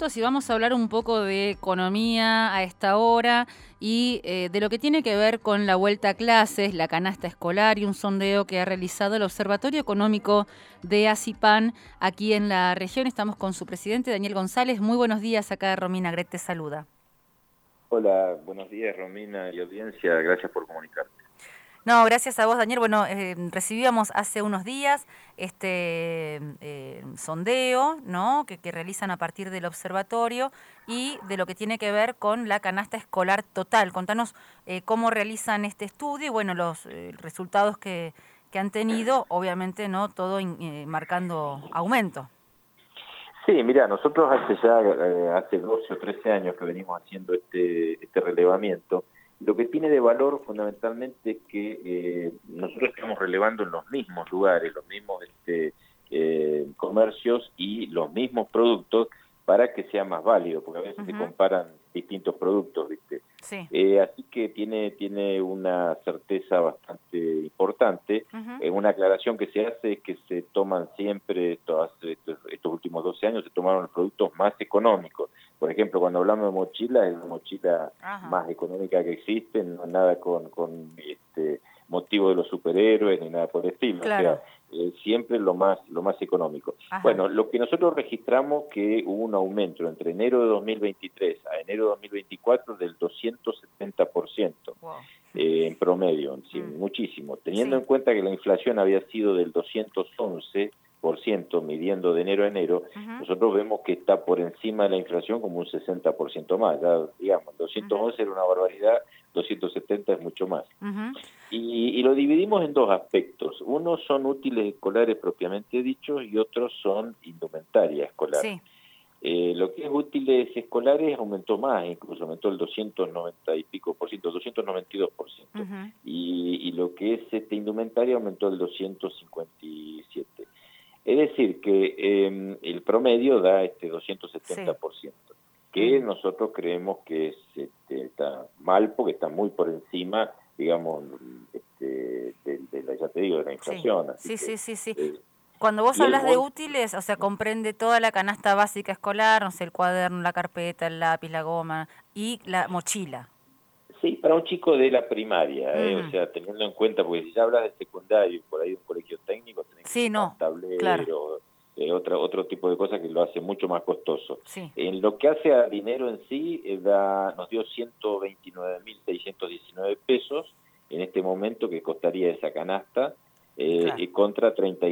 minutos y vamos a hablar un poco de economía a esta hora y de lo que tiene que ver con la vuelta a clases, la canasta escolar y un sondeo que ha realizado el Observatorio Económico de ACIPAN aquí en la región. Estamos con su presidente, Daniel González. Muy buenos días, acá Romina Gret te saluda. Hola, buenos días Romina y audiencia, gracias por comunicarte. No, gracias a vos, Daniel. Bueno, recibíamos hace unos días este sondeo, ¿no? que realizan a partir del observatorio y de lo que tiene que ver con la canasta escolar total. Contanos cómo realizan este estudio y, bueno, los resultados que han tenido, obviamente, ¿no? Todo marcando aumento. Sí, mira, nosotros hace 12 o 13 años que venimos haciendo este relevamiento. Lo que tiene de valor fundamentalmente es que nosotros estamos relevando en los mismos lugares, los mismos comercios y los mismos productos para que sea más válido, porque a veces se comparan distintos productos, ¿viste? Sí. Así que tiene una certeza bastante importante. Una aclaración que se hace es que se toman siempre, estos últimos 12 años, se tomaron los productos más económicos. Por ejemplo, cuando hablamos de mochila, es la mochila más económica que existe, no nada con motivo de los superhéroes ni nada por el estilo. Claro. O sea, siempre lo más económico. Bueno, lo que nosotros registramos que hubo un aumento entre enero de 2023 a enero de 2024 del 270%. Wow. En promedio, sí, muchísimo. Teniendo en cuenta que la inflación había sido del 211%, midiendo de enero a enero, nosotros vemos que está por encima de la inflación como un 60% más. Ya, digamos, 211 era una barbaridad, 270 es mucho más. Y lo dividimos en dos aspectos. Uno son útiles escolares propiamente dichos y otros son indumentaria escolar. Sí. Lo que es útiles escolares aumentó más, incluso aumentó el 290 y pico por ciento, 292%. Y lo que es indumentaria aumentó el 257%. Es decir, que el promedio da 270%, que nosotros creemos que está mal porque está muy por encima, digamos, ya te digo, de la inflación. Sí. Cuando vos hablas de útiles, o sea, comprende toda la canasta básica escolar, no sé, el cuaderno, la carpeta, el lápiz, la goma y la mochila. Sí, para un chico de la primaria, o sea, teniendo en cuenta, porque si ya hablas de secundario, por ahí de un colegio técnico, tenés que tomar un tablero, otro tipo de cosas que lo hace mucho más costoso. En lo que hace a dinero en sí, nos dio 129.619 pesos en este momento que costaría esa canasta, y contra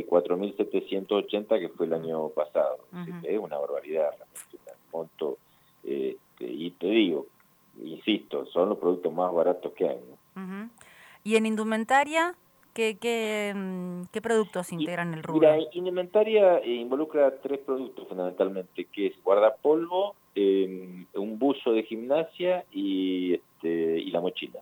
34.780 que fue el año pasado. Es una barbaridad, realmente, un monto, y te digo, insisto, son los productos más baratos que hay, ¿no? ¿Y en indumentaria qué productos integran el rubro? Mira, indumentaria involucra tres productos fundamentalmente, que es guardapolvo, un buzo de gimnasia y la mochila.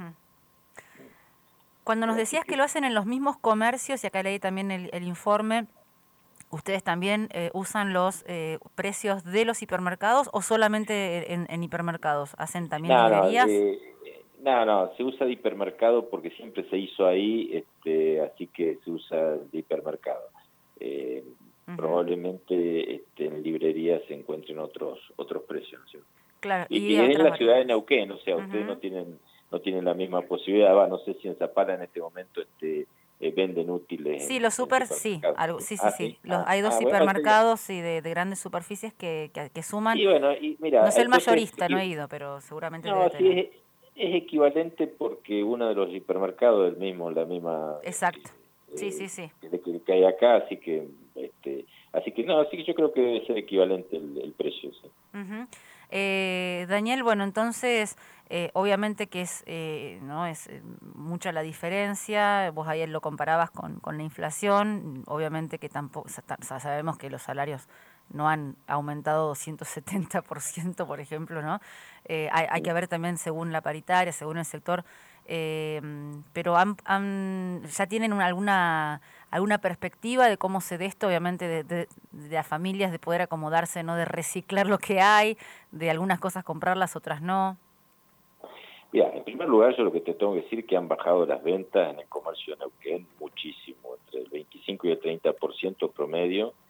Cuando nos decías que lo hacen en los mismos comercios, y acá leí también el informe, ¿ustedes también usan los precios de los hipermercados o solamente en hipermercados? ¿Hacen también librerías? No, se usa de hipermercado porque siempre se hizo ahí, así que se usa de hipermercado. Probablemente en librerías se encuentren otros precios, ¿sí? Claro, y en la ciudad de Neuquén, o sea, ustedes no tienen la misma posibilidad, no sé si en Zapala en este momento venden útiles. Sí, los super, sí. Hay dos bueno, hipermercados de grandes superficies que suman. Y bueno, y mira, no sé el mayorista, no he ido, pero seguramente debe tener. Es equivalente porque uno de los hipermercados es la misma. Exacto. Sí. Que hay acá, así que yo creo que debe ser equivalente el precio. Sí. Daniel, bueno, entonces obviamente que es mucha la diferencia. Vos ayer lo comparabas con la inflación, obviamente que tampoco sabemos que los salarios no han aumentado 270%, por ejemplo, ¿no? Hay que ver también según la paritaria, según el sector, pero ya tienen alguna perspectiva de cómo se dé esto, obviamente de las familias, de poder acomodarse, ¿no? De reciclar lo que hay, de algunas cosas comprarlas, otras no. Mira, en primer lugar, yo lo que te tengo que decir es que han bajado las ventas en el comercio de Neuquén muchísimo, entre el 25 y el 30% promedio.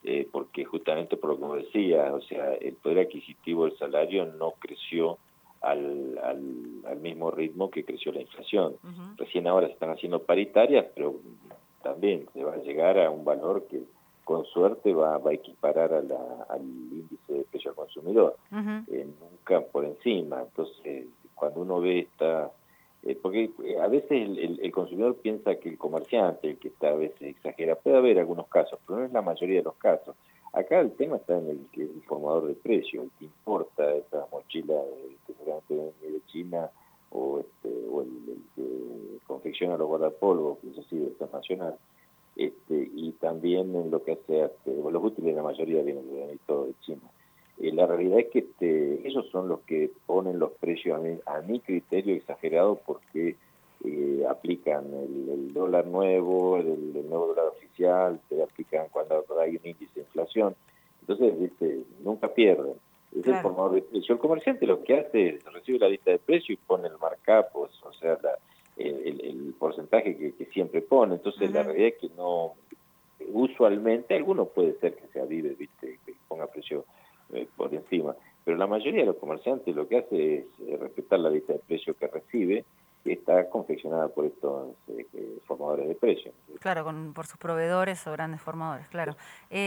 porque justamente por lo que decía, o sea, el poder adquisitivo del salario no creció al mismo ritmo que creció la inflación. Recién ahora se están haciendo paritarias, pero también se va a llegar a un valor que con suerte va a equiparar al índice de precio al consumidor, nunca por encima. Entonces, cuando uno ve porque a veces el consumidor piensa que el comerciante, el que está a veces exagera, puede haber algunos casos, pero no es la mayoría de los casos. Acá el tema está en el formador de precio, el que importa esa mochila que seguramente viene de China, o el que confecciona los guardapolvos, que eso sí es nacional. Y también en lo que hace los útiles, la mayoría vienen de todo de China. La realidad es que ellos son los que ponen los precios a mi criterio exagerado, porque aplican el dólar nuevo, el nuevo dólar oficial, te aplican cuando hay un índice de inflación. Entonces, nunca pierden. Es el formador de precio. El comerciante lo que hace es recibe la lista de precios y pone el markup, o sea, el porcentaje que siempre pone. Entonces, la realidad es que no, usualmente, alguno puede ser que se avive, que ponga precio por encima, pero la mayoría de los comerciantes lo que hace es respetar la lista de precios que recibe, que está confeccionada por estos formadores de precios. Claro, por sus proveedores o grandes formadores, claro.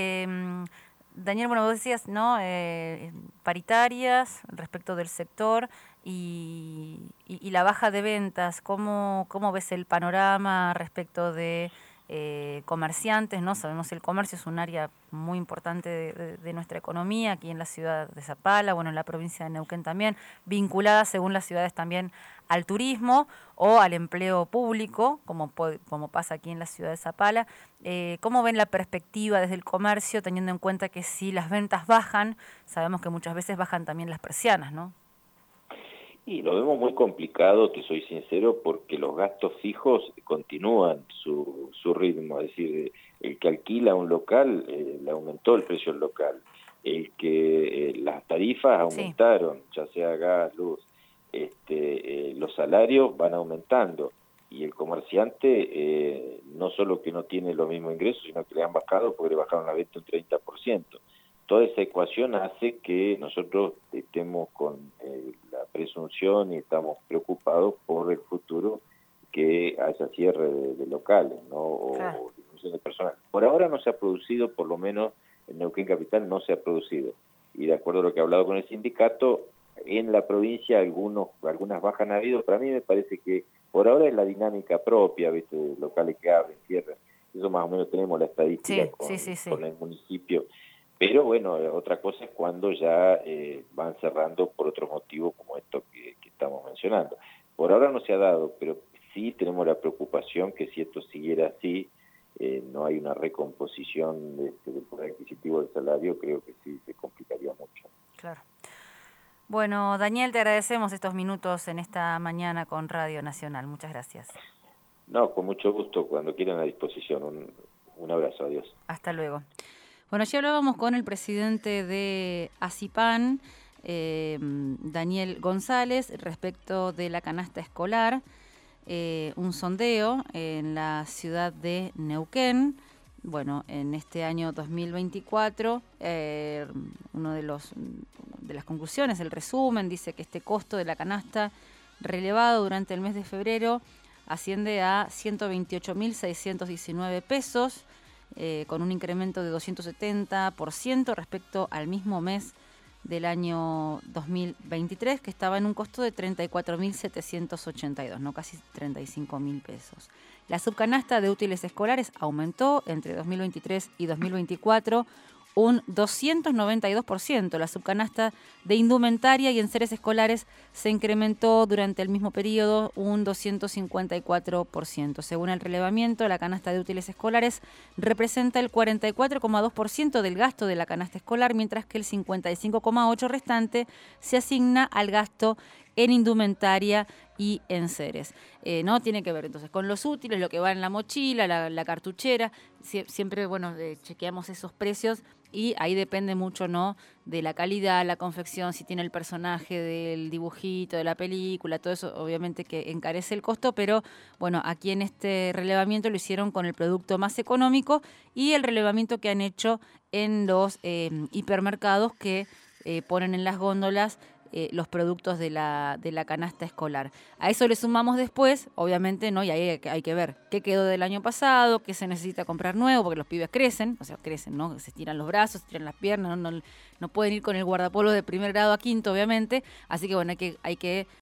Daniel, bueno, vos decías, ¿no? Paritarias respecto del sector y la baja de ventas. ¿Cómo ves el panorama respecto de comerciantes, ¿no? Sabemos que el comercio es un área muy importante de nuestra economía, aquí en la ciudad de Zapala, bueno, en la provincia de Neuquén también, vinculada según las ciudades también al turismo o al empleo público, como pasa aquí en la ciudad de Zapala. ¿Cómo ven la perspectiva desde el comercio, teniendo en cuenta que si las ventas bajan, sabemos que muchas veces bajan también las persianas, ¿no? Y lo vemos muy complicado, te soy sincero, porque los gastos fijos continúan su ritmo, es decir, el que alquila un local, le aumentó el precio del local, el que las tarifas aumentaron, ya sea gas, luz, los salarios van aumentando, y el comerciante no solo que no tiene los mismos ingresos, sino que le han bajado porque le bajaron la venta un 30%. Toda esa ecuación hace que nosotros estemos con la presunción y estamos preocupados por el futuro, que haya cierre de locales, ¿no? O disminución de personal. Por ahora no se ha producido, por lo menos en Neuquén Capital no se ha producido. Y de acuerdo a lo que he hablado con el sindicato, en la provincia algunas bajas han habido. Para mí me parece que por ahora es la dinámica propia, ¿viste? Locales que abren, cierran. Eso más o menos tenemos la estadística con el municipio. Pero bueno, otra cosa es cuando ya van cerrando por otros motivos como esto que estamos mencionando. Por ahora no se ha dado, pero sí tenemos la preocupación que si esto siguiera así, no hay una recomposición del poder adquisitivo del salario, creo que sí se complicaría mucho. Claro. Bueno, Daniel, te agradecemos estos minutos en esta mañana con Radio Nacional. Muchas gracias. No, con mucho gusto, cuando quieran a disposición. Un abrazo, adiós. Hasta luego. Bueno, ya hablábamos con el presidente de ACIPAN, Daniel González, respecto de la canasta escolar, un sondeo en la ciudad de Neuquén. Bueno, en este año 2024, uno de las conclusiones, el resumen, dice que este costo de la canasta relevado durante el mes de febrero asciende a 128.619 pesos, con un incremento de 270% respecto al mismo mes del año 2023, que estaba en un costo de 34.782, no casi 35.000 pesos. La subcanasta de útiles escolares aumentó entre 2023 y 2024 un 292%. La subcanasta de indumentaria y enseres escolares se incrementó durante el mismo periodo un 254%. Según el relevamiento, la canasta de útiles escolares representa el 44,2% del gasto de la canasta escolar, mientras que el 55,8% restante se asigna al gasto en indumentaria y en seres. ¿No? Tiene que ver entonces con los útiles, lo que va en la mochila, la cartuchera. Siempre, bueno, chequeamos esos precios y ahí depende mucho, ¿no?, de la calidad, la confección, si tiene el personaje del dibujito, de la película, todo eso obviamente que encarece el costo, pero bueno, aquí en este relevamiento lo hicieron con el producto más económico y el relevamiento que han hecho en los hipermercados que ponen en las góndolas los productos de la canasta escolar. A eso le sumamos después, obviamente, ¿no? Y ahí hay que ver qué quedó del año pasado, qué se necesita comprar nuevo, porque los pibes crecen, ¿no? Se estiran los brazos, se estiran las piernas, no pueden ir con el guardapolvo de primer grado a quinto, obviamente, así que bueno, hay que